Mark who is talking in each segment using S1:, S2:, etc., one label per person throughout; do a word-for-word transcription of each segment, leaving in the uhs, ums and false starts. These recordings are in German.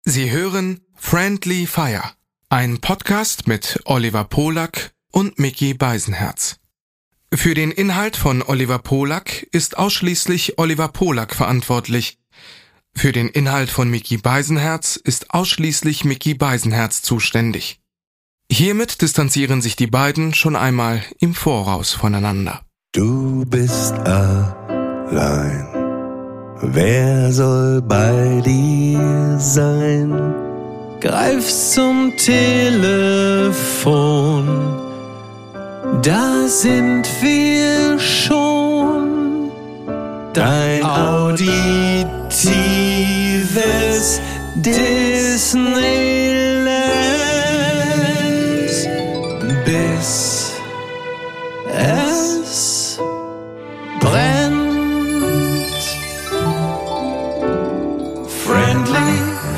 S1: Sie hören Friendly Fire, ein Podcast mit Oliver Polak und Micky Beisenherz. Für den Inhalt von Oliver Polak ist ausschließlich Oliver Polak verantwortlich. Für den Inhalt von Micky Beisenherz ist ausschließlich Micky Beisenherz zuständig. Hiermit distanzieren sich die beiden schon einmal im Voraus voneinander.
S2: Du bist allein. Wer soll bei dir sein? Greif zum Telefon, da sind wir schon. Dein auditives Disneyland, bis es brennt. Friendly,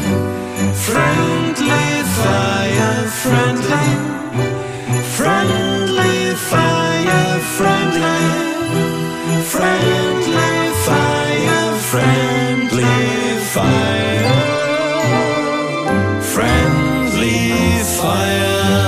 S2: friendly fire, friendly, friendly fire, friendly, friendly fire, friendly fire, friendly fire.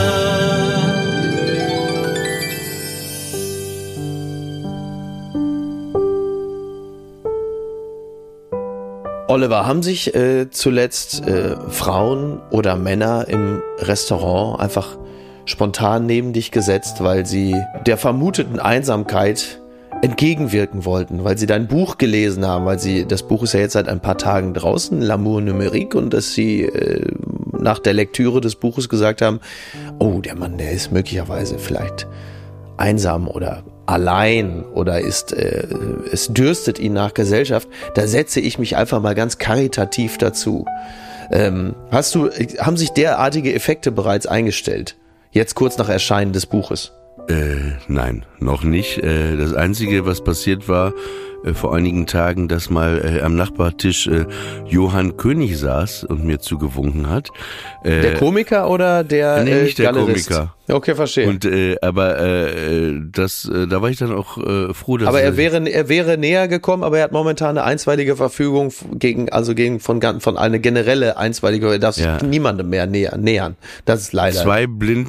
S3: Oliver, haben sich äh, zuletzt äh, Frauen oder Männer im Restaurant einfach spontan neben dich gesetzt, weil sie der vermuteten Einsamkeit entgegenwirken wollten, weil sie dein Buch gelesen haben, weil sie, das Buch ist ja jetzt seit ein paar Tagen draußen, L'amour numérique, und dass sie äh, nach der Lektüre des Buches gesagt haben, oh, der Mann, der ist möglicherweise vielleicht einsam oder allein oder ist äh, es dürstet ihn nach Gesellschaft, da setze ich mich einfach mal ganz karitativ dazu. Ähm, hast du, haben sich derartige Effekte bereits eingestellt? Jetzt kurz nach Erscheinen des Buches?
S4: Äh, nein, noch nicht. Äh, das Einzige, was passiert war, äh, vor einigen Tagen, dass mal äh, am Nachbartisch äh, Johann König saß und mir zugewunken hat. Äh,
S3: der Komiker oder der
S4: Nee, nicht
S3: äh,
S4: der
S3: Galerist?
S4: Komiker.
S3: Okay, verstehe.
S4: Und äh, aber äh, das, äh, da war ich dann auch äh, froh, dass
S3: aber er wäre er wäre näher gekommen, aber er hat momentan eine einstweilige Verfügung gegen also gegen von von eine generelle einstweilige, er darf sich
S4: ja.
S3: niemandem mehr näher, nähern. Das ist leider
S4: zwei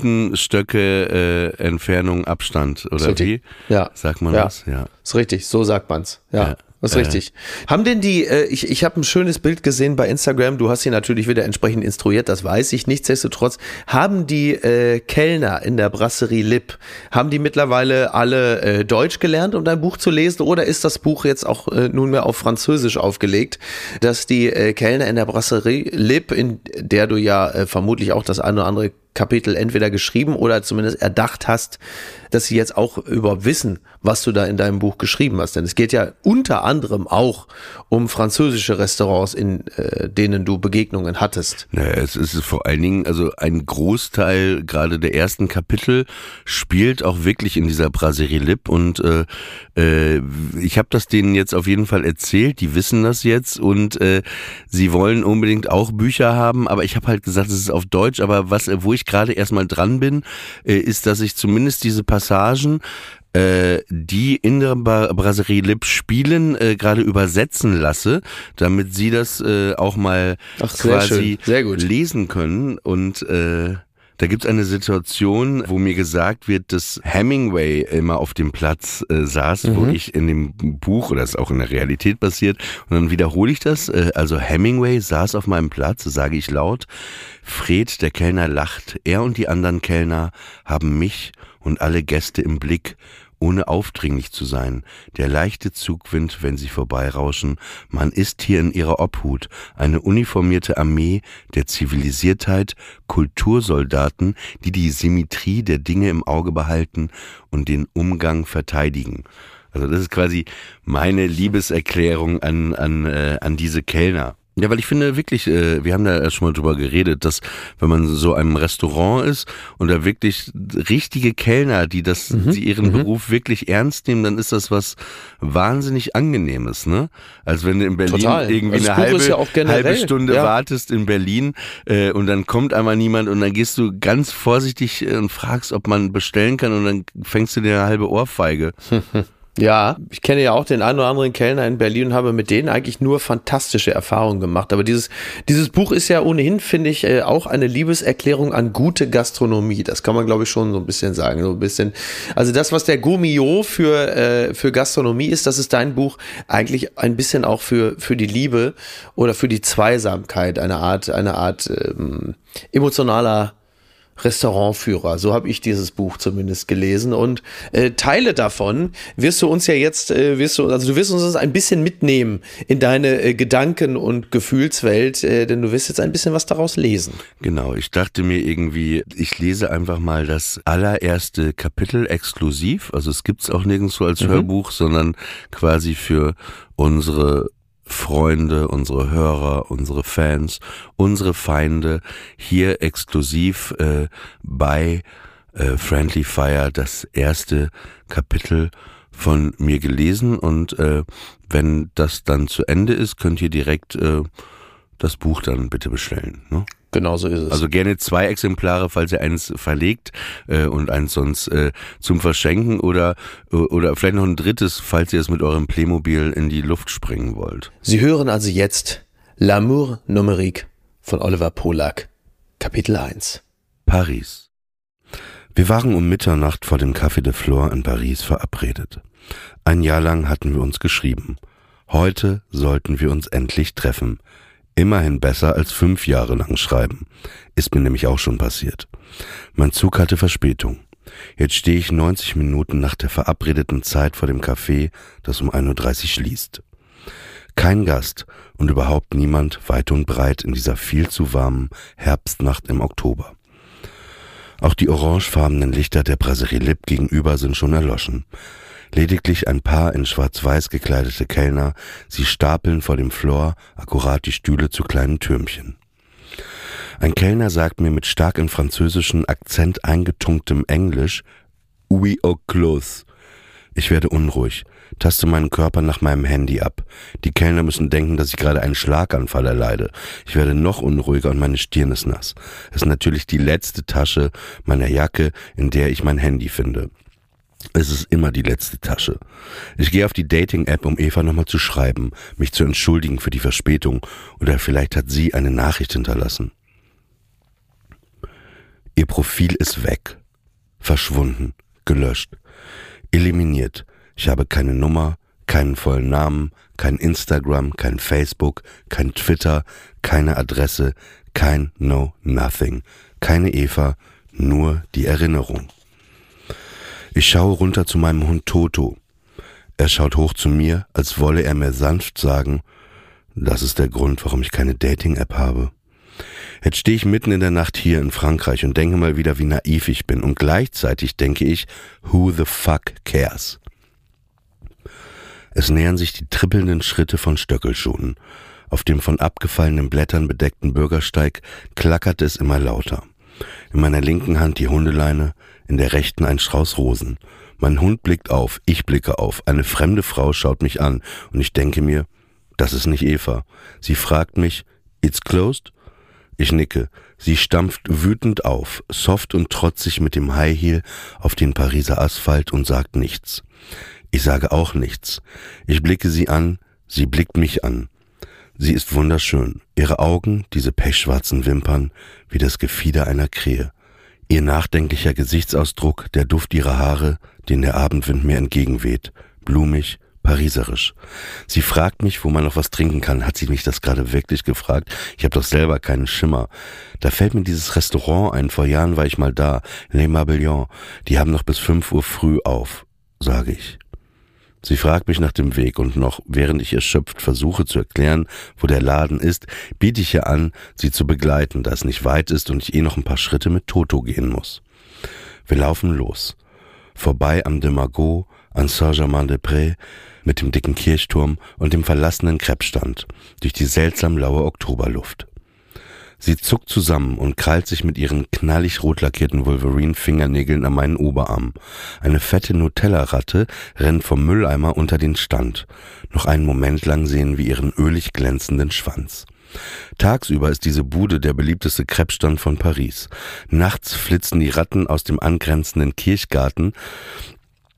S4: Blindenstöcke äh, Entfernung Abstand oder
S3: ist
S4: wie?
S3: Ja.
S4: Sagt man
S3: ja.
S4: das? Ja.
S3: Ist richtig, so sagt man's. Ja.
S4: ja.
S3: Das ist richtig. Äh. Haben denn die, äh, ich, ich habe ein schönes Bild gesehen bei Instagram, du hast sie natürlich wieder entsprechend instruiert, das weiß ich, nichtsdestotrotz, haben die äh, Kellner in der Brasserie Lipp, haben die mittlerweile alle äh, Deutsch gelernt, um dein Buch zu lesen, oder ist das Buch jetzt auch äh, nunmehr auf Französisch aufgelegt, dass die äh, Kellner in der Brasserie Lipp, in der du ja äh, vermutlich auch das eine oder andere Kapitel entweder geschrieben oder zumindest erdacht hast, dass sie jetzt auch über wissen, was du da in deinem Buch geschrieben hast. Denn es geht ja unter anderem auch um französische Restaurants, in äh, denen du Begegnungen hattest.
S4: Naja, es ist vor allen Dingen, also ein Großteil gerade der ersten Kapitel spielt auch wirklich in dieser Brasserie Lipp, und äh, äh, ich habe das denen jetzt auf jeden Fall erzählt, die wissen das jetzt, und äh, sie wollen unbedingt auch Bücher haben, aber ich habe halt gesagt, es ist auf Deutsch, aber was, wo ich gerade erstmal dran bin, äh, ist, dass ich zumindest diese Passagen, äh, die in der Brasserie Lipp spielen, äh, gerade übersetzen lasse, damit sie das äh, auch mal
S3: Ach, sehr
S4: quasi
S3: schön. Sehr gut.
S4: lesen können. Und äh, da gibt's eine Situation, wo mir gesagt wird, dass Hemingway immer auf dem Platz äh, saß, mhm. wo ich in dem Buch, oder das ist auch in der Realität passiert, und dann wiederhole ich das, äh, also Hemingway saß auf meinem Platz, sage ich laut, Fred, der Kellner, lacht, er und die anderen Kellner haben mich und alle Gäste im Blick, ohne aufdringlich zu sein. Der leichte Zugwind, wenn sie vorbeirauschen. Man ist hier in ihrer Obhut. Eine uniformierte Armee der Zivilisiertheit, Kultursoldaten, die die Symmetrie der Dinge im Auge behalten und den Umgang verteidigen. Also das ist quasi meine Liebeserklärung an, an, äh, an diese Kellner. Ja, weil ich finde wirklich, äh, wir haben da erst schon mal drüber geredet, dass wenn man so einem Restaurant ist und da wirklich richtige Kellner, die das, mhm. die ihren mhm. Beruf wirklich ernst nehmen, dann ist das was wahnsinnig Angenehmes, ne? Als wenn du in Berlin
S3: Total.
S4: irgendwie
S3: das
S4: eine
S3: Buch
S4: halbe,
S3: ist ja auch generell,
S4: halbe Stunde
S3: ja.
S4: wartest in Berlin äh, und dann kommt einmal niemand und dann gehst du ganz vorsichtig und fragst, ob man bestellen kann, und dann fängst du dir eine halbe Ohrfeige.
S3: Ja, ich kenne ja auch den einen oder anderen Kellner in Berlin und habe mit denen eigentlich nur fantastische Erfahrungen gemacht. Aber dieses, dieses Buch ist ja ohnehin, finde ich, auch eine Liebeserklärung an gute Gastronomie. Das kann man, glaube ich, schon so ein bisschen sagen. So ein bisschen. Also das, was der Gourmillot für, äh, für Gastronomie ist, das ist dein Buch eigentlich ein bisschen auch für, für die Liebe oder für die Zweisamkeit. Eine Art, eine Art ähm, emotionaler Restaurantführer, so habe ich dieses Buch zumindest gelesen und äh, Teile davon wirst du uns ja jetzt, äh, wirst du, also du wirst uns ein bisschen mitnehmen in deine äh, Gedanken- und Gefühlswelt, äh, denn du wirst jetzt ein bisschen was daraus lesen.
S4: Genau, ich dachte mir irgendwie, ich lese einfach mal das allererste Kapitel exklusiv, also es gibt's auch nirgendwo als mhm. Hörbuch, sondern quasi für unsere Freunde, unsere Hörer, unsere Fans, unsere Feinde hier exklusiv äh, bei äh, Friendly Fire das erste Kapitel von mir gelesen und äh, wenn das dann zu Ende ist, könnt ihr direkt äh, das Buch dann bitte bestellen. Ne?
S3: Genau so ist es.
S4: Also gerne zwei Exemplare, falls ihr eins verlegt äh, und eins sonst äh, zum Verschenken oder oder vielleicht noch ein drittes, falls ihr es mit eurem Playmobil in die Luft springen wollt.
S3: Sie hören also jetzt L'amour numérique von Oliver Polak, Kapitel eins.
S4: Paris. Wir waren um Mitternacht vor dem Café de Flore in Paris verabredet. Ein Jahr lang hatten wir uns geschrieben. Heute sollten wir uns endlich treffen. Immerhin besser als fünf Jahre lang schreiben. Ist mir nämlich auch schon passiert. Mein Zug hatte Verspätung. Jetzt stehe ich neunzig Minuten nach der verabredeten Zeit vor dem Café, das um ein Uhr dreißig schließt. Kein Gast und überhaupt niemand weit und breit in dieser viel zu warmen Herbstnacht im Oktober. Auch die orangefarbenen Lichter der Brasserie Lipp gegenüber sind schon erloschen. Lediglich ein paar in schwarz-weiß gekleidete Kellner, sie stapeln vor dem Floor akkurat die Stühle zu kleinen Türmchen. Ein Kellner sagt mir mit stark in französischen Akzent eingetunktem Englisch, "Oui au close." Ich werde unruhig, taste meinen Körper nach meinem Handy ab. Die Kellner müssen denken, dass ich gerade einen Schlaganfall erleide. Ich werde noch unruhiger und meine Stirn ist nass. Es ist natürlich die letzte Tasche meiner Jacke, in der ich mein Handy finde. Es ist immer die letzte Tasche. Ich gehe auf die Dating-App, um Eva nochmal zu schreiben, mich zu entschuldigen für die Verspätung oder vielleicht hat sie eine Nachricht hinterlassen. Ihr Profil ist weg, verschwunden, gelöscht, eliminiert. Ich habe keine Nummer, keinen vollen Namen, kein Instagram, kein Facebook, kein Twitter, keine Adresse, kein No Nothing, keine Eva, nur die Erinnerung. Ich schaue runter zu meinem Hund Toto. Er schaut hoch zu mir, als wolle er mir sanft sagen, das ist der Grund, warum ich keine Dating-App habe. Jetzt stehe ich mitten in der Nacht hier in Frankreich und denke mal wieder, wie naiv ich bin. Und gleichzeitig denke ich, who the fuck cares? Es nähern sich die trippelnden Schritte von Stöckelschuhen. Auf dem von abgefallenen Blättern bedeckten Bürgersteig klackert es immer lauter. In meiner linken Hand die Hundeleine, in der rechten ein Strauß Rosen. Mein Hund blickt auf, ich blicke auf. Eine fremde Frau schaut mich an und ich denke mir, das ist nicht Eva. Sie fragt mich, it's closed? Ich nicke. Sie stampft wütend auf, soft und trotzig mit dem High Heel auf den Pariser Asphalt und sagt nichts. Ich sage auch nichts. Ich blicke sie an, sie blickt mich an. Sie ist wunderschön. Ihre Augen, diese pechschwarzen Wimpern, wie das Gefieder einer Krähe. Ihr nachdenklicher Gesichtsausdruck, der Duft ihrer Haare, den der Abendwind mir entgegenweht. Blumig, pariserisch. Sie fragt mich, wo man noch was trinken kann. Hat sie mich das gerade wirklich gefragt? Ich habe doch selber keinen Schimmer. Da fällt mir dieses Restaurant ein. Vor Jahren war ich mal da. Les Mabillons. Die haben noch bis fünf Uhr früh auf, sage ich. Sie fragt mich nach dem Weg und noch, während ich erschöpft versuche zu erklären, wo der Laden ist, biete ich ihr an, sie zu begleiten, da es nicht weit ist und ich eh noch ein paar Schritte mit Toto gehen muss. Wir laufen los. Vorbei am de Margot, an Saint-Germain-des-Prés, mit dem dicken Kirchturm und dem verlassenen Kreppstand, durch die seltsam laue Oktoberluft. Sie zuckt zusammen und krallt sich mit ihren knallig rot lackierten Wolverine-Fingernägeln an meinen Oberarm. Eine fette Nutella-Ratte rennt vom Mülleimer unter den Stand. Noch einen Moment lang sehen wir ihren ölig glänzenden Schwanz. Tagsüber ist diese Bude der beliebteste Kreppstand von Paris. Nachts flitzen die Ratten aus dem angrenzenden Kirchgarten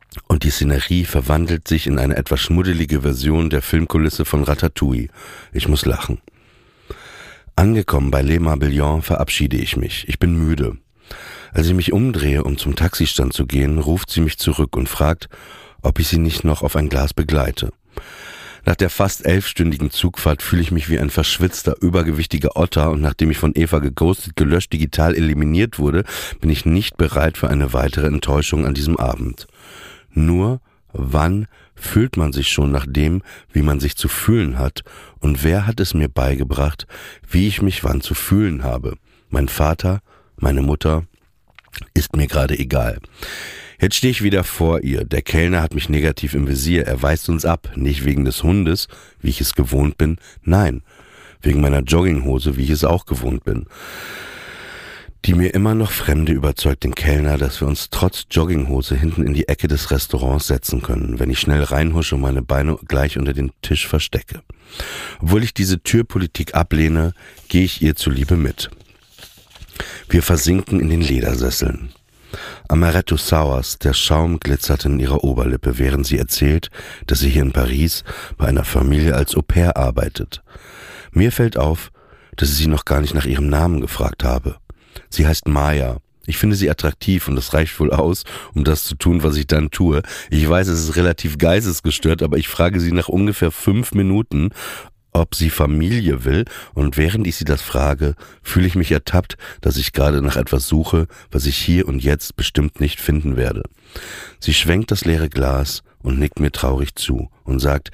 S4: und die Szenerie verwandelt sich in eine etwas schmuddelige Version der Filmkulisse von Ratatouille. Ich muss lachen. Angekommen bei Les Mabillons verabschiede ich mich. Ich bin müde. Als ich mich umdrehe, um zum Taxistand zu gehen, ruft sie mich zurück und fragt, ob ich sie nicht noch auf ein Glas begleite. Nach der fast elfstündigen Zugfahrt fühle ich mich wie ein verschwitzter, übergewichtiger Otter und nachdem ich von Eva geghostet, gelöscht, digital eliminiert wurde, bin ich nicht bereit für eine weitere Enttäuschung an diesem Abend. Nur, wann fühlt man sich schon nach dem, wie man sich zu fühlen hat und wer hat es mir beigebracht, wie ich mich wann zu fühlen habe? Mein Vater, meine Mutter, ist mir gerade egal. Jetzt stehe ich wieder vor ihr. Der Kellner hat mich negativ im Visier. Er weist uns ab. Nicht wegen des Hundes, wie ich es gewohnt bin. Nein, wegen meiner Jogginghose, wie ich es auch gewohnt bin. Die mir immer noch Fremde überzeugt den Kellner, dass wir uns trotz Jogginghose hinten in die Ecke des Restaurants setzen können, wenn ich schnell reinhusche und meine Beine gleich unter den Tisch verstecke. Obwohl ich diese Türpolitik ablehne, gehe ich ihr zuliebe mit. Wir versinken in den Ledersesseln. Amaretto Sours, der Schaum glitzert in ihrer Oberlippe, während sie erzählt, dass sie hier in Paris bei einer Familie als Au-pair arbeitet. Mir fällt auf, dass ich sie noch gar nicht nach ihrem Namen gefragt habe. Sie heißt Maya. Ich finde sie attraktiv und das reicht wohl aus, um das zu tun, was ich dann tue. Ich weiß, es ist relativ geistesgestört, aber ich frage sie nach ungefähr fünf Minuten, ob sie Familie will, und während ich sie das frage, fühle ich mich ertappt, dass ich gerade nach etwas suche, was ich hier und jetzt bestimmt nicht finden werde. Sie schwenkt das leere Glas und nickt mir traurig zu und sagt,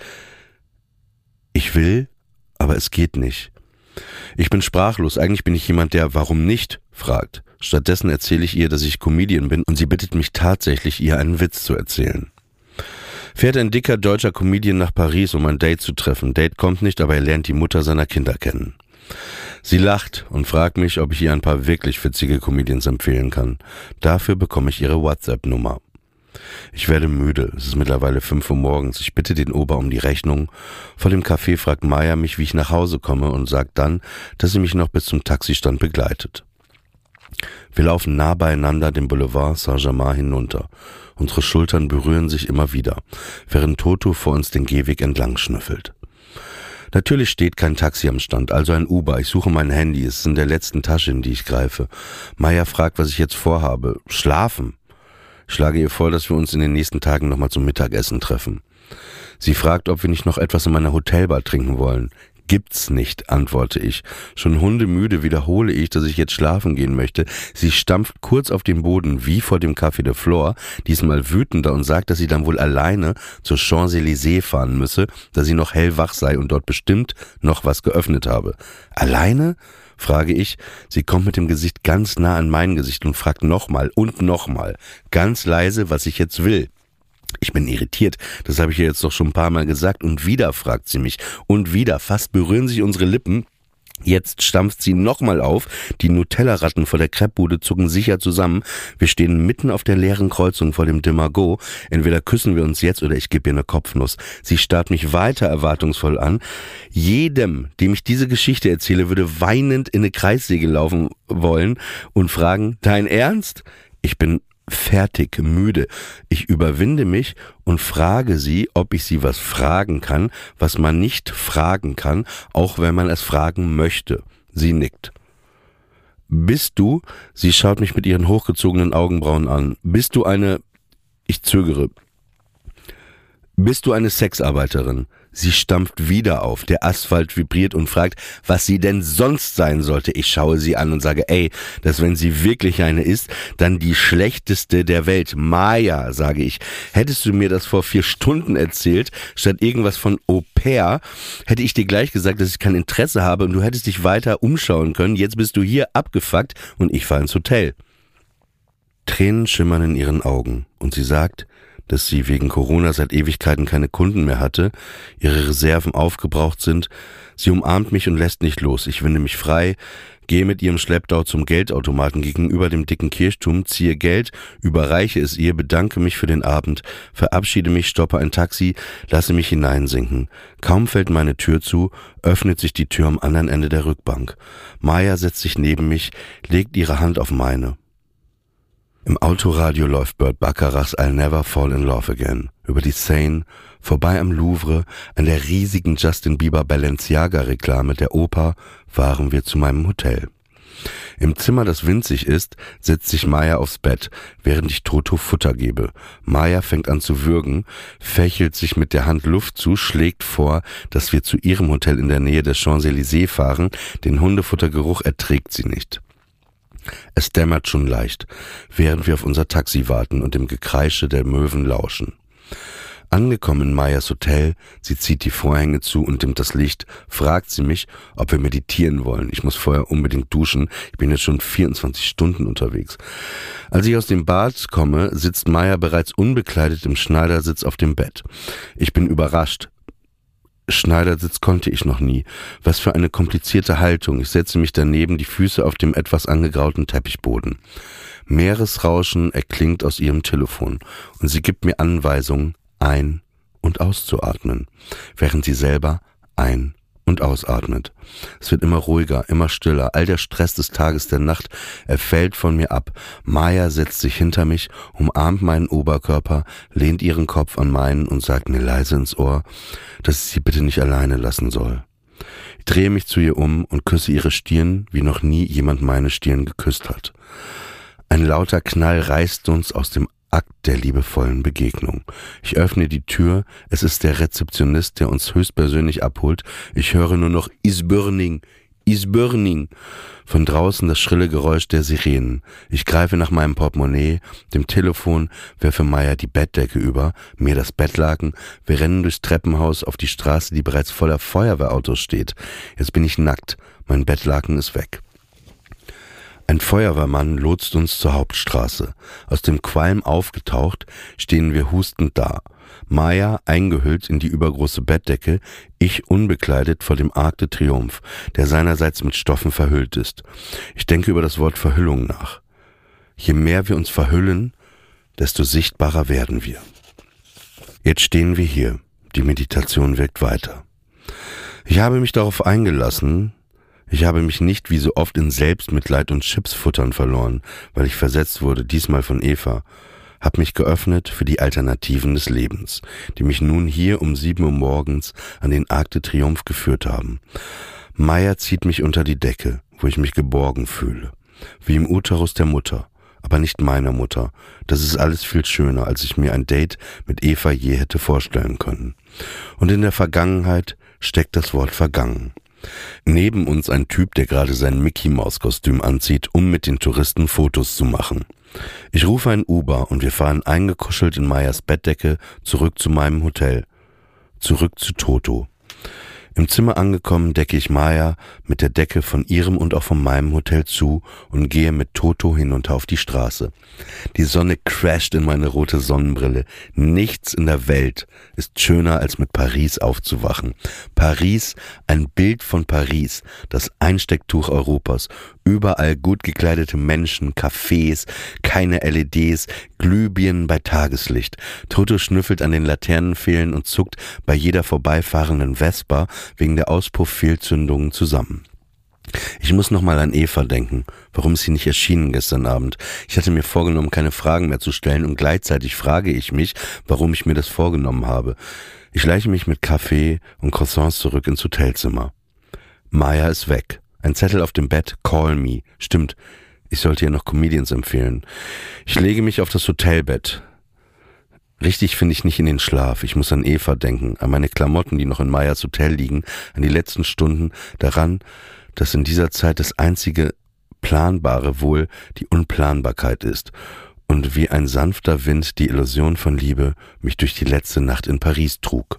S4: ich will, aber es geht nicht. Ich bin sprachlos, eigentlich bin ich jemand, der warum nicht fragt. Stattdessen erzähle ich ihr, dass ich Comedian bin und sie bittet mich tatsächlich, ihr einen Witz zu erzählen. Fährt ein dicker deutscher Comedian nach Paris, um ein Date zu treffen. Date kommt nicht, aber er lernt die Mutter seiner Kinder kennen. Sie lacht und fragt mich, ob ich ihr ein paar wirklich witzige Comedians empfehlen kann. Dafür bekomme ich ihre WhatsApp-Nummer. Ich werde müde, es ist mittlerweile fünf Uhr morgens. Ich bitte den Ober um die Rechnung. Vor dem Café fragt Maya mich, wie ich nach Hause komme und sagt dann, dass sie mich noch bis zum Taxistand begleitet. Wir laufen nah beieinander den Boulevard Saint-Germain hinunter. Unsere Schultern berühren sich immer wieder, während Toto vor uns den Gehweg entlang schnüffelt. Natürlich steht kein Taxi am Stand, also ein Uber. Ich suche mein Handy, es ist in der letzten Tasche, in die ich greife. Maya fragt, was ich jetzt vorhabe. Schlafen. Ich schlage ihr vor, dass wir uns in den nächsten Tagen nochmal zum Mittagessen treffen. Sie fragt, ob wir nicht noch etwas in meiner Hotelbar trinken wollen. Gibt's nicht, antworte ich. Schon hundemüde wiederhole ich, dass ich jetzt schlafen gehen möchte. Sie stampft kurz auf den Boden, wie vor dem Café de Flore, diesmal wütender und sagt, dass sie dann wohl alleine zur Champs-Élysées fahren müsse, da sie noch hellwach sei und dort bestimmt noch was geöffnet habe. Alleine? Frage ich. Sie kommt mit dem Gesicht ganz nah an mein Gesicht und fragt nochmal und nochmal, ganz leise, was ich jetzt will. Ich bin irritiert, das habe ich ihr jetzt doch schon ein paar Mal gesagt, und wieder fragt sie mich und wieder, fast berühren sich unsere Lippen. Jetzt stampft sie nochmal auf, die Nutella-Ratten vor der Crepe-Bude zucken sicher zusammen. Wir stehen mitten auf der leeren Kreuzung vor dem de Margot. Entweder küssen wir uns jetzt oder ich gebe ihr eine Kopfnuss. Sie starrt mich weiter erwartungsvoll an. Jedem, dem ich diese Geschichte erzähle, würde weinend in eine Kreissäge laufen wollen und fragen, dein Ernst? Ich bin fertig, müde. Ich überwinde mich und frage sie, ob ich sie was fragen kann, was man nicht fragen kann, auch wenn man es fragen möchte. Sie nickt. Bist du, sie schaut mich mit ihren hochgezogenen Augenbrauen an, bist du eine, ich zögere, bist du eine Sexarbeiterin? Sie stampft wieder auf, der Asphalt vibriert und fragt, was sie denn sonst sein sollte. Ich schaue sie an und sage, ey, dass wenn sie wirklich eine ist, dann die schlechteste der Welt. Maya, sage ich, hättest du mir das vor vier Stunden erzählt, statt irgendwas von Au-pair, hätte ich dir gleich gesagt, dass ich kein Interesse habe und du hättest dich weiter umschauen können. Jetzt bist du hier abgefuckt und ich fahre ins Hotel. Tränen schimmern in ihren Augen und sie sagt, dass sie wegen Corona seit Ewigkeiten keine Kunden mehr hatte, ihre Reserven aufgebraucht sind. Sie umarmt mich und lässt nicht los. Ich winde mich frei, gehe mit ihrem Schlepptau zum Geldautomaten gegenüber dem dicken Kirchturm, ziehe Geld, überreiche es ihr, bedanke mich für den Abend, verabschiede mich, stoppe ein Taxi, lasse mich hineinsinken. Kaum fällt meine Tür zu, öffnet sich die Tür am anderen Ende der Rückbank. Maya setzt sich neben mich, legt ihre Hand auf meine. Im Autoradio läuft Burt Bacharachs I'll Never Fall in Love Again. Über die Seine, vorbei am Louvre, an der riesigen Justin Bieber Balenciaga-Reklame der Oper, fahren wir zu meinem Hotel. Im Zimmer, das winzig ist, setzt sich Maya aufs Bett, während ich Toto Futter gebe. Maya fängt an zu würgen, fächelt sich mit der Hand Luft zu, schlägt vor, dass wir zu ihrem Hotel in der Nähe des Champs-Élysées fahren. Den Hundefuttergeruch erträgt sie nicht. Es dämmert schon leicht, während wir auf unser Taxi warten und dem Gekreische der Möwen lauschen. Angekommen in Mayas Hotel, sie zieht die Vorhänge zu und dimmt das Licht, fragt sie mich, ob wir meditieren wollen. Ich muss vorher unbedingt duschen, ich bin jetzt schon vierundzwanzig Stunden unterwegs. Als ich aus dem Bad komme, sitzt Maya bereits unbekleidet im Schneidersitz auf dem Bett. Ich bin überrascht. Schneidersitz konnte ich noch nie. Was für eine komplizierte Haltung. Ich setze mich daneben, die Füße auf dem etwas angegrauten Teppichboden. Meeresrauschen erklingt aus ihrem Telefon und sie gibt mir Anweisungen, ein- und auszuatmen, während sie selber ein- und ausatmet. Es wird immer ruhiger, immer stiller. All der Stress des Tages, der Nacht, er fällt von mir ab. Maya setzt sich hinter mich, umarmt meinen Oberkörper, lehnt ihren Kopf an meinen und sagt mir leise ins Ohr, dass ich sie bitte nicht alleine lassen soll. Ich drehe mich zu ihr um und küsse ihre Stirn, wie noch nie jemand meine Stirn geküsst hat. Ein lauter Knall reißt uns aus dem Akt der liebevollen Begegnung. Ich öffne die Tür, es ist der Rezeptionist, der uns höchstpersönlich abholt. Ich höre nur noch Is burning, is burning. Von draußen das schrille Geräusch der Sirenen. Ich greife nach meinem Portemonnaie, dem Telefon, werfe Maya die Bettdecke über, mir das Bettlaken. Wir rennen durchs Treppenhaus auf die Straße, die bereits voller Feuerwehrautos steht. Jetzt bin ich nackt, mein Bettlaken ist weg. Ein Feuerwehrmann lotst uns zur Hauptstraße. Aus dem Qualm aufgetaucht, stehen wir hustend da. Maya eingehüllt in die übergroße Bettdecke, ich unbekleidet vor dem Arc de Triomphe, der seinerseits mit Stoffen verhüllt ist. Ich denke über das Wort Verhüllung nach. Je mehr wir uns verhüllen, desto sichtbarer werden wir. Jetzt stehen wir hier. Die Meditation wirkt weiter. Ich habe mich darauf eingelassen. Ich habe mich nicht wie so oft in Selbstmitleid und Chipsfuttern verloren, weil ich versetzt wurde, diesmal von Eva, hab mich geöffnet für die Alternativen des Lebens, die mich nun hier um sieben Uhr morgens an den Arc de Triomphe geführt haben. Maya zieht mich unter die Decke, wo ich mich geborgen fühle, wie im Uterus der Mutter, aber nicht meiner Mutter. Das ist alles viel schöner, als ich mir ein Date mit Eva je hätte vorstellen können. Und in der Vergangenheit steckt das Wort vergangen. Neben uns ein Typ, der gerade sein Mickey-Maus-Kostüm anzieht, um mit den Touristen Fotos zu machen. Ich rufe ein Uber und wir fahren eingekuschelt in Mayas Bettdecke zurück zu meinem Hotel. Zurück zu Toto. Im Zimmer angekommen, decke ich Maya mit der Decke von ihrem und auch von meinem Hotel zu und gehe mit Toto hinunter auf die Straße. Die Sonne crasht in meine rote Sonnenbrille. Nichts in der Welt ist schöner, als mit Paris aufzuwachen. Paris, ein Bild von Paris, das Einstecktuch Europas. Überall gut gekleidete Menschen, Cafés, keine L E Ds, Glühbirnen bei Tageslicht. Toto schnüffelt an den Laternenpfählen und zuckt bei jeder vorbeifahrenden Vespa wegen der Auspuff-Fehlzündungen zusammen. Ich muss nochmal an Eva denken. Warum ist sie nicht erschienen gestern Abend? Ich hatte mir vorgenommen, keine Fragen mehr zu stellen und gleichzeitig frage ich mich, warum ich mir das vorgenommen habe. Ich schleiche mich mit Kaffee und Croissants zurück ins Hotelzimmer. Maya ist weg. Ein Zettel auf dem Bett, call me. Stimmt, ich sollte ihr noch Comedians empfehlen. Ich lege mich auf das Hotelbett. Richtig finde ich nicht in den Schlaf. Ich muss an Eva denken, an meine Klamotten, die noch in Mayas Hotel liegen, an die letzten Stunden, daran, dass in dieser Zeit das einzige Planbare wohl die Unplanbarkeit ist und wie ein sanfter Wind die Illusion von Liebe mich durch die letzte Nacht in Paris trug.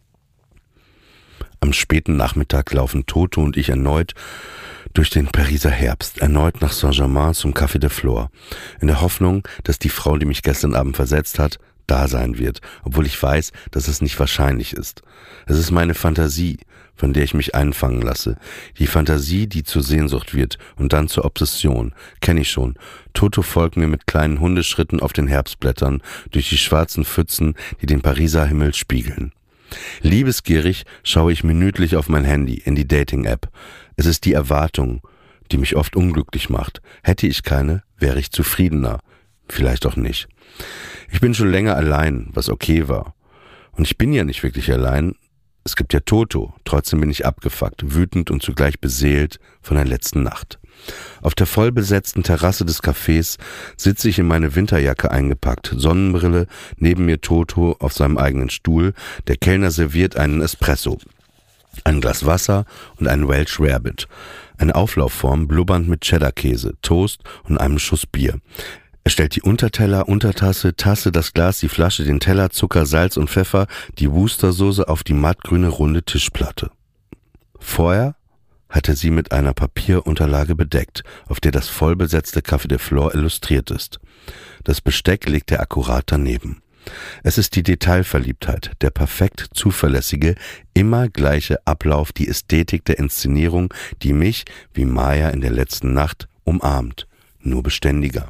S4: Am späten Nachmittag laufen Toto und ich erneut durch den Pariser Herbst, erneut nach Saint-Germain zum Café de Flore, in der Hoffnung, dass die Frau, die mich gestern Abend versetzt hat, da sein wird, obwohl ich weiß, dass es nicht wahrscheinlich ist. Es ist meine Fantasie, von der ich mich einfangen lasse. Die Fantasie, die zur Sehnsucht wird und dann zur Obsession. Kenn ich schon. Toto folgt mir mit kleinen Hundeschritten auf den Herbstblättern durch die schwarzen Pfützen, die den Pariser Himmel spiegeln. Liebesgierig schaue ich minütlich auf mein Handy, in die Dating-App. Es ist die Erwartung, die mich oft unglücklich macht. Hätte ich keine, wäre ich zufriedener. vielleicht auch nicht. Ich bin schon länger allein, was okay war. Und ich bin ja nicht wirklich allein. Es gibt ja Toto. Trotzdem bin ich abgefuckt, wütend und zugleich beseelt von der letzten Nacht. Auf der vollbesetzten Terrasse des Cafés sitze ich in meine Winterjacke eingepackt, Sonnenbrille, neben mir Toto auf seinem eigenen Stuhl. Der Kellner serviert einen Espresso, ein Glas Wasser und einen Welsh Rarebit. Eine Auflaufform, blubbernd mit Cheddar-Käse, Toast und einem Schuss Bier. Er stellt die Unterteller, Untertasse, Tasse, das Glas, die Flasche, den Teller, Zucker, Salz und Pfeffer, die Worcestersoße auf die mattgrüne runde Tischplatte. Vorher hat er sie mit einer Papierunterlage bedeckt, auf der das vollbesetzte Café de Flore illustriert ist. Das Besteck legt er akkurat daneben. Es ist die Detailverliebtheit, der perfekt zuverlässige, immer gleiche Ablauf, die Ästhetik der Inszenierung, die mich, wie Maya in der letzten Nacht, umarmt, nur beständiger.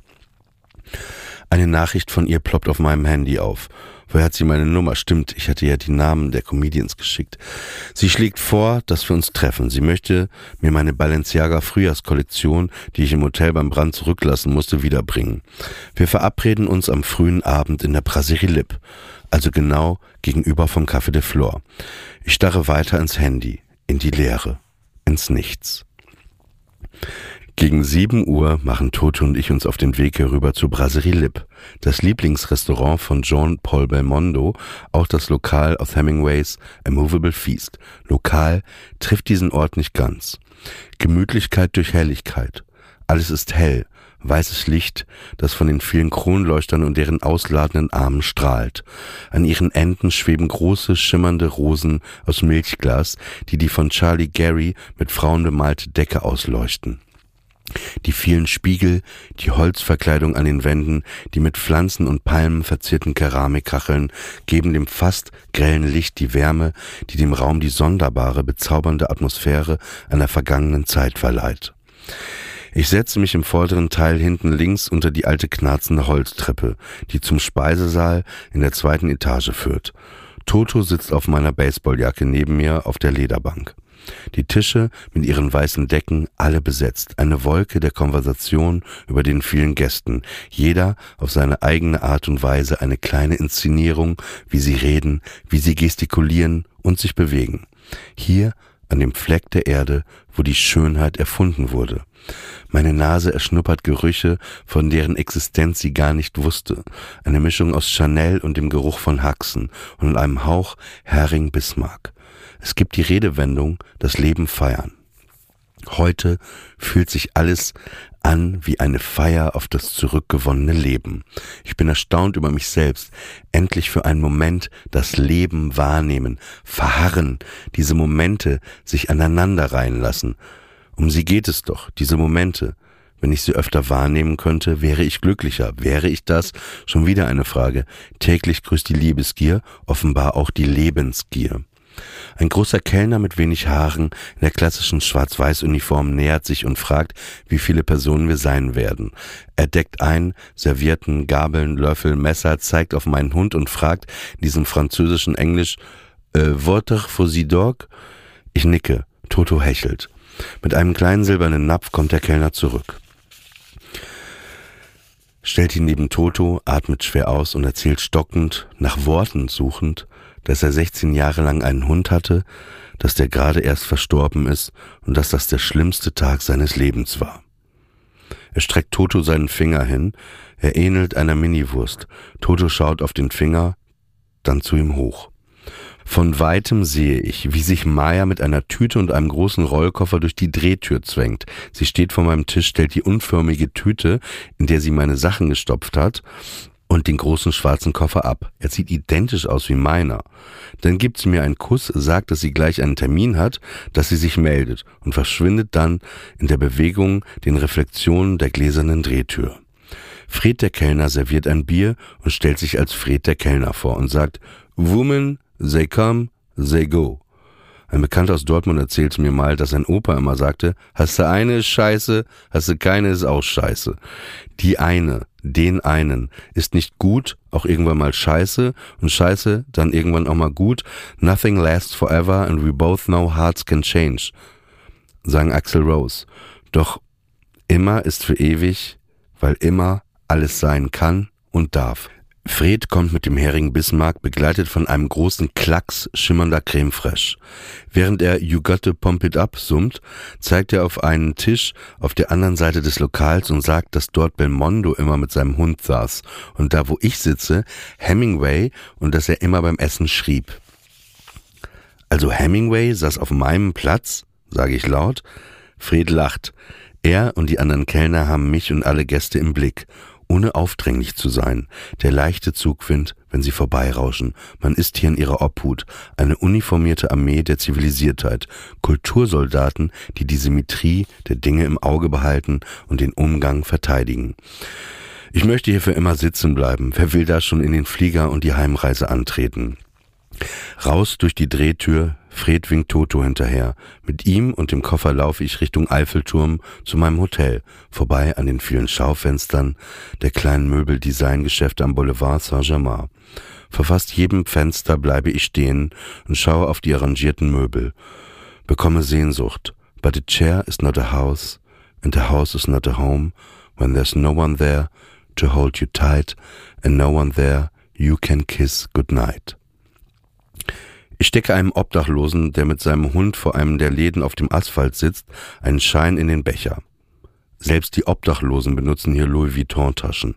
S4: Eine Nachricht von ihr ploppt auf meinem Handy auf. Woher hat sie meine Nummer? Stimmt, ich hatte ja die Namen der Comedians geschickt. Sie schlägt vor, dass wir uns treffen. Sie möchte mir meine Balenciaga Frühjahrskollektion, die ich im Hotel beim Brand zurücklassen musste, wiederbringen. Wir verabreden uns am frühen Abend in der Brasserie Lip, also genau gegenüber vom Café de Flore. Ich starre weiter ins Handy, in die Leere, ins Nichts. Gegen sieben Uhr machen Toto und ich uns auf den Weg herüber zur Brasserie Lip, das Lieblingsrestaurant von Jean-Paul Belmondo, auch das Lokal aus Hemingways A Movable Feast. Lokal trifft diesen Ort nicht ganz. Gemütlichkeit durch Helligkeit. Alles ist hell, weißes Licht, das von den vielen Kronleuchtern und deren ausladenden Armen strahlt. An ihren Enden schweben große, schimmernde Rosen aus Milchglas, die die von Charlie Gary mit Frauen bemalte Decke ausleuchten. Die vielen Spiegel, die Holzverkleidung an den Wänden, die mit Pflanzen und Palmen verzierten Keramikkacheln geben dem fast grellen Licht die Wärme, die dem Raum die sonderbare, bezaubernde Atmosphäre einer vergangenen Zeit verleiht. Ich setze mich im vorderen Teil hinten links unter die alte knarzende Holztreppe, die zum Speisesaal in der zweiten Etage führt. Toto sitzt auf meiner Baseballjacke neben mir auf der Lederbank. Die Tische mit ihren weißen Decken, alle besetzt. Eine Wolke der Konversation über den vielen Gästen. Jeder auf seine eigene Art und Weise eine kleine Inszenierung, wie sie reden, wie sie gestikulieren und sich bewegen. Hier an dem Fleck der Erde, wo die Schönheit erfunden wurde. Meine Nase erschnuppert Gerüche, von deren Existenz sie gar nicht wusste. Eine Mischung aus Chanel und dem Geruch von Haxen und einem Hauch Hering-Bismarck. Es gibt die Redewendung, das Leben feiern. Heute fühlt sich alles an wie eine Feier auf das zurückgewonnene Leben. Ich bin erstaunt über mich selbst. Endlich für einen Moment das Leben wahrnehmen, verharren, diese Momente sich aneinanderreihen lassen. Um sie geht es doch, diese Momente. Wenn ich sie öfter wahrnehmen könnte, wäre ich glücklicher. Wäre ich das? Schon wieder eine Frage. Täglich grüßt die Liebesgier, offenbar auch die Lebensgier. Ein großer Kellner mit wenig Haaren in der klassischen Schwarz-Weiß-Uniform nähert sich und fragt, wie viele Personen wir sein werden. Er deckt ein, Servietten, Gabeln, Löffel, Messer, zeigt auf meinen Hund und fragt in diesem französischen Englisch, äh, Votre Fuzzy Dog? Ich nicke, Toto hechelt. Mit einem kleinen silbernen Napf kommt der Kellner zurück. Stellt ihn neben Toto, atmet schwer aus und erzählt stockend, nach Worten suchend, dass er sechzehn Jahre lang einen Hund hatte, dass der gerade erst verstorben ist und dass das der schlimmste Tag seines Lebens war. Er streckt Toto seinen Finger hin, er ähnelt einer Miniwurst. Toto schaut auf den Finger, dann zu ihm hoch. Von weitem sehe ich, wie sich Maya mit einer Tüte und einem großen Rollkoffer durch die Drehtür zwängt. Sie steht vor meinem Tisch, stellt die unförmige Tüte, in der sie meine Sachen gestopft hat, und den großen schwarzen Koffer ab. Er sieht identisch aus wie meiner. Dann gibt sie mir einen Kuss, sagt, dass sie gleich einen Termin hat, dass sie sich meldet und verschwindet dann in der Bewegung, den Reflexionen der gläsernen Drehtür. Fred der Kellner serviert ein Bier und stellt sich als Fred der Kellner vor und sagt, Women, they come, they go. Ein Bekannter aus Dortmund erzählte mir mal, dass sein Opa immer sagte, hast du eine ist scheiße, hast du keine ist auch scheiße. Die eine, den einen, ist nicht gut, auch irgendwann mal scheiße und scheiße, dann irgendwann auch mal gut. Nothing lasts forever and we both know hearts can change, sagen Axl Rose. Doch immer ist für ewig, weil immer alles sein kann und darf. Fred kommt mit dem Hering Bismarck, begleitet von einem großen Klacks schimmernder Creme Fraiche. Während er You Got to Pump It Up summt, zeigt er auf einen Tisch auf der anderen Seite des Lokals und sagt, dass dort Belmondo immer mit seinem Hund saß und da, wo ich sitze, Hemingway und dass er immer beim Essen schrieb. Also Hemingway saß auf meinem Platz, sage ich laut. Fred lacht. Er und die anderen Kellner haben mich und alle Gäste im Blick. Ohne aufdringlich zu sein. Der leichte Zugwind, wenn sie vorbeirauschen. Man ist hier in ihrer Obhut. Eine uniformierte Armee der Zivilisiertheit. Kultursoldaten, die die Symmetrie der Dinge im Auge behalten und den Umgang verteidigen. Ich möchte hier für immer sitzen bleiben. Wer will da schon in den Flieger und die Heimreise antreten? Raus durch die Drehtür, Fred winkt Toto hinterher. Mit ihm und dem Koffer laufe ich Richtung Eiffelturm zu meinem Hotel, vorbei an den vielen Schaufenstern der kleinen Möbeldesigngeschäfte am Boulevard Saint-Germain. Vor fast jedem Fenster bleibe ich stehen und schaue auf die arrangierten Möbel. Bekomme Sehnsucht. But a chair is not a house, and a house is not a home, when there's no one there to hold you tight, and no one there you can kiss goodnight. Ich stecke einem Obdachlosen, der mit seinem Hund vor einem der Läden auf dem Asphalt sitzt, einen Schein in den Becher. Selbst die Obdachlosen benutzen hier Louis Vuitton-Taschen.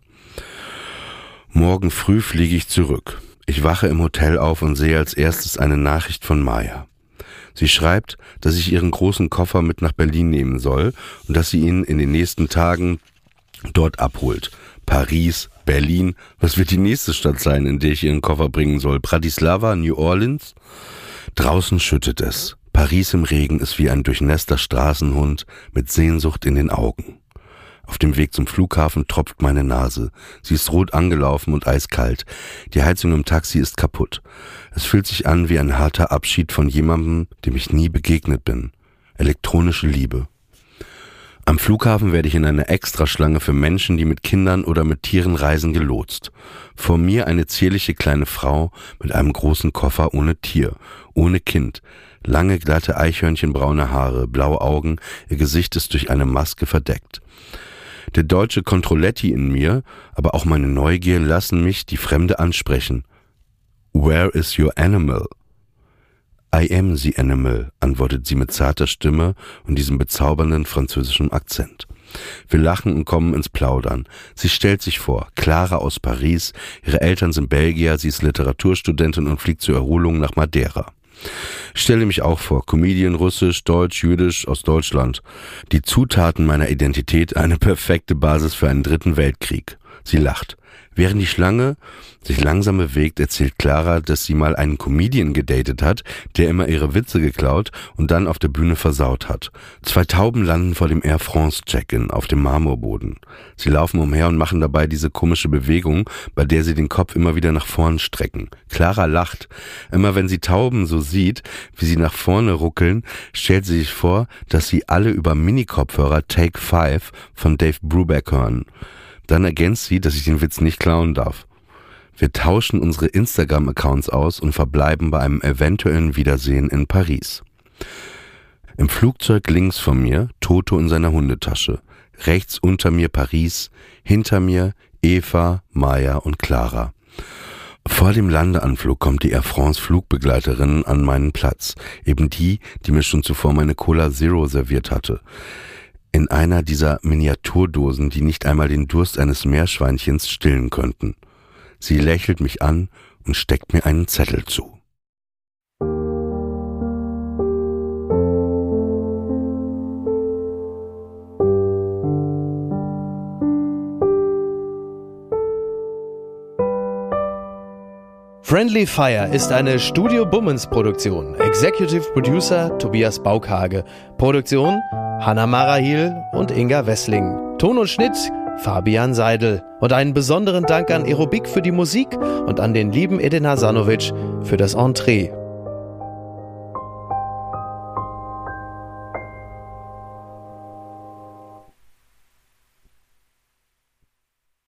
S4: Morgen früh fliege ich zurück. Ich wache im Hotel auf und sehe als erstes eine Nachricht von Maya. Sie schreibt, dass ich ihren großen Koffer mit nach Berlin nehmen soll und dass sie ihn in den nächsten Tagen dort abholt. Paris, Berlin, was wird die nächste Stadt sein, in der ich ihren Koffer bringen soll? Bratislava, New Orleans? Draußen schüttet es. Paris im Regen ist wie ein durchnässter Straßenhund mit Sehnsucht in den Augen. Auf dem Weg zum Flughafen tropft meine Nase. Sie ist rot angelaufen und eiskalt. Die Heizung im Taxi ist kaputt. Es fühlt sich an wie ein harter Abschied von jemandem, dem ich nie begegnet bin. Elektronische Liebe. Am Flughafen werde ich in eine Extraschlange für Menschen, die mit Kindern oder mit Tieren reisen, gelotst. Vor mir eine zierliche kleine Frau mit einem großen Koffer ohne Tier, ohne Kind. Lange, glatte eichhörnchenbraune Haare, blaue Augen, ihr Gesicht ist durch eine Maske verdeckt. Der deutsche Controletti in mir, aber auch meine Neugier lassen mich die Fremde ansprechen. Where is your animal? I am the animal, antwortet sie mit zarter Stimme und diesem bezaubernden französischen Akzent. Wir lachen und kommen ins Plaudern. Sie stellt sich vor, Clara aus Paris, ihre Eltern sind Belgier, sie ist Literaturstudentin und fliegt zur Erholung nach Madeira. Ich stelle mich auch vor, Comedian, Russisch, Deutsch, Jüdisch, aus Deutschland. Die Zutaten meiner Identität, eine perfekte Basis für einen dritten Weltkrieg. Sie lacht. Während die Schlange sich langsam bewegt, erzählt Clara, dass sie mal einen Comedian gedatet hat, der immer ihre Witze geklaut und dann auf der Bühne versaut hat. Zwei Tauben landen vor dem Air France Check-in auf dem Marmorboden. Sie laufen umher und machen dabei diese komische Bewegung, bei der sie den Kopf immer wieder nach vorn strecken. Clara lacht. Immer wenn sie Tauben so sieht, wie sie nach vorne ruckeln, stellt sie sich vor, dass sie alle über Mini-Kopfhörer Take Five von Dave Brubeck hören. Dann ergänzt sie, dass ich den Witz nicht klauen darf. Wir tauschen unsere Instagram-Accounts aus und verbleiben bei einem eventuellen Wiedersehen in Paris. Im Flugzeug links von mir Toto in seiner Hundetasche. Rechts unter mir Paris, hinter mir Eva, Maya und Clara. Vor dem Landeanflug kommt die Air France Flugbegleiterin an meinen Platz. Eben die, die mir schon zuvor meine Cola Zero serviert hatte. In einer dieser Miniaturdosen, die nicht einmal den Durst eines Meerschweinchens stillen könnten. Sie lächelt mich an und steckt mir einen Zettel zu.
S5: Friendly Fire ist eine Studio Bummens Produktion. Executive Producer Tobias Baukhage. Produktion Hanna Marahil und Inga Wessling. Ton und Schnitt Fabian Seidel. Und einen besonderen Dank an Aerobik für die Musik und an den lieben Edin Hasanovic für das Entree.